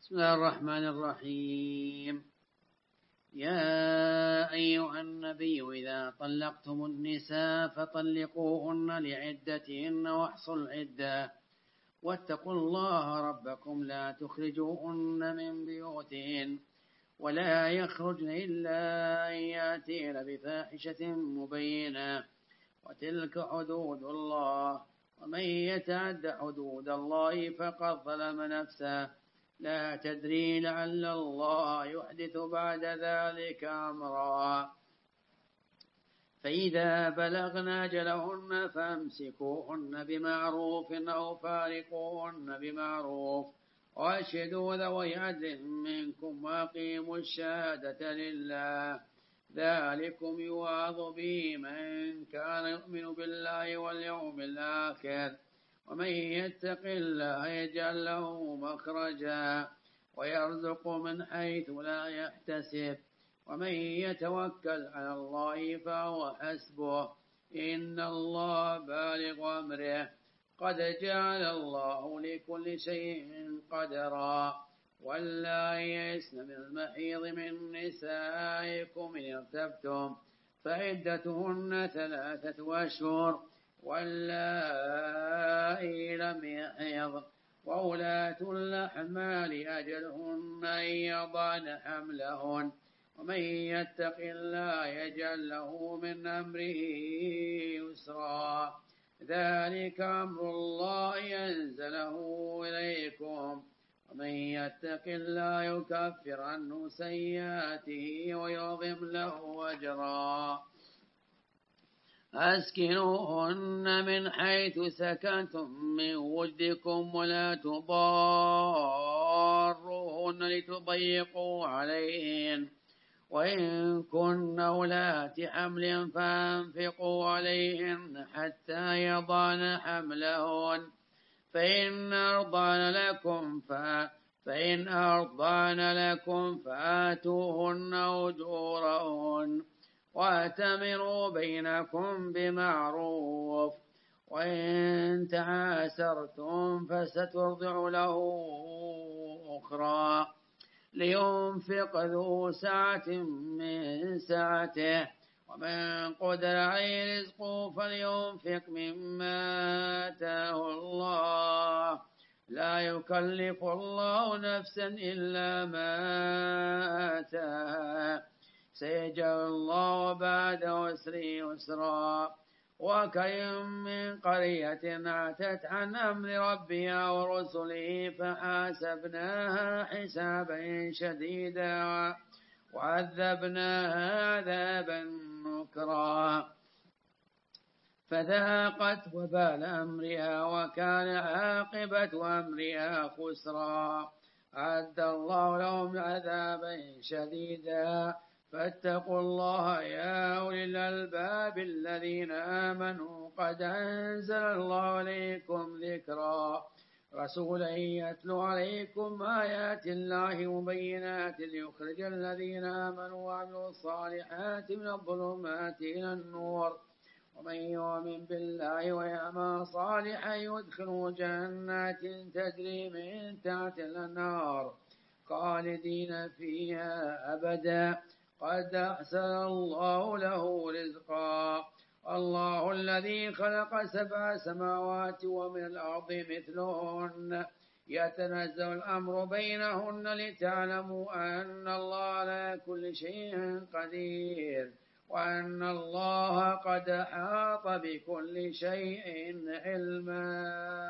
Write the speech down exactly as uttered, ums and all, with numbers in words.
بسم الله الرحمن الرحيم. يا أيها النبي إذا طلقتم النساء فطلقوهن لعدتهن واحصوا العدة واتقوا الله ربكم لا تخرجوهن من بيوتهن ولا يخرجن إلا أن يأتين بفاحشة مبينة وتلك حدود الله ومن يتعد حدود الله فقد ظلم نفسه لا تدري لعل الله يحدث بعد ذلك أمرا. فإذا بلغن أجلهن فامسكوهن بمعروف أو فارقوهن بمعروف وأشهدوا ذوي عدل منكم وأقيموا الشهادة لله ذلكم يوعظ به من كان يؤمن بالله واليوم الآخر ومن يتق الله يجعل له مخرجا ويرزق من حيث لا يحتسب ومن يتوكل على الله فهو حسبه إن الله بالغ أمره قد جعل الله لكل شيء قدرا. واللائي يئسن من المحيض من نسائكم إن ارتبتم فعدتهن ثلاثة أشهر واللائي لم يحض وأولاة الأحمال أجلهن أن يضعن حملهن ومن يتق الله يجعل له من أمره يسرا ذلك أمر الله ينزله إليكم ومن يتق الله يكفر عنه سيئاته ويعظم له أجرا. أسكنوهن من حيث سكنتم من وجدكم ولا تضاروهن لتضيقوا عليهن وإن كن أولات حمل فأنفقوا عليهن حتى يضعن حملهن فإن أرضعن لكم فإن أرضعن لكم فآتوهن أجورهن وأتمروا بينكم بمعروف وإن تعاسرتم فسترضع له أخرى لينفق ذو سعة من سعته ومن قدر عليه رزقه فلينفق مما آتاه الله لا يكلف الله نفسا إلا ما آتاها سيجعل الله بعد عسر يسرا. وكأين من قرية عتت عن أمر ربها ورسله فحاسبناها حسابا شديدا وعذبناها عذابا نكرا فذاقت وبال أمرها وكان عاقبة أمرها خسرا. أعد الله لهم عذابا شديدا فاتقوا الله يا أولي الألباب الذين آمنوا قد أنزل الله عليكم ذكرا رسولا يتلو عليكم آيات الله مبينات ليخرج الذين آمنوا وعملوا الصالحات من الظلمات إلى النور ومن يؤمن بالله ويعمل صالحا يدخله جنات تجري من تحت الأنهار خالدين فيها أبدا قد أحسن الله له رزقا. الله الذي خلق سبع سماوات ومن الأرض مثلهن يتنزل الأمر بينهن لتعلموا أن الله على كل شيء قدير وأن الله قد أحاط بكل شيء علما.